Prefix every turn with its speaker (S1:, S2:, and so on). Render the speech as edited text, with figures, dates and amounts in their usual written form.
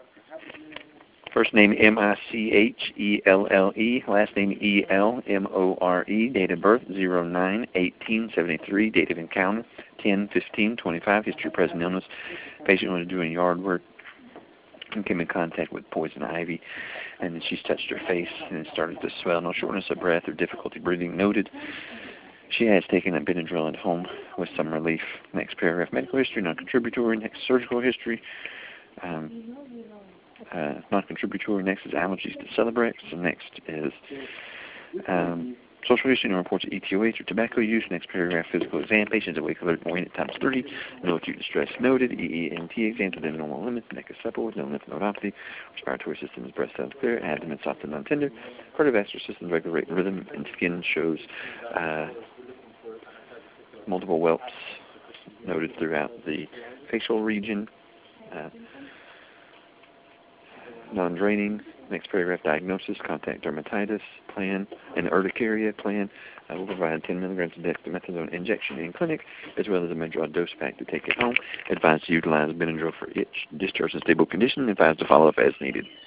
S1: First name Michelle, last name Elmore, date of birth 09/18/73, date of encounter 10/15/25, history of present illness. Patient was doing yard work and came in contact with poison ivy, and then she's touched her face and it started to swell. No shortness of breath or difficulty breathing noted. She has taken a Benadryl at home with some relief. Next paragraph, medical history, non-contributory. Next, surgical history. Non-contributory. Next is allergies to Celebrex. And next is social history, no reports of ETOH or tobacco use. Next paragraph, physical exam. Patients awake, alert, and at times 30. No acute distress noted. EENT exam within normal limits. Neck is supple with no lymph nodopathy. Respiratory system is breast cells clear. Abdomen soft and non-tender. Cardiovascular system regular rate and rhythm. And skin shows multiple whelps noted throughout the facial region. Non-draining. Next paragraph, diagnosis, contact dermatitis, plan, and urticaria plan. Will provide 10 milligrams of dexamethasone injection in clinic, as well as a Medrol dose pack to take at home. Advised to utilize Benadryl for itch, discharge in stable condition. Advised to follow up as needed.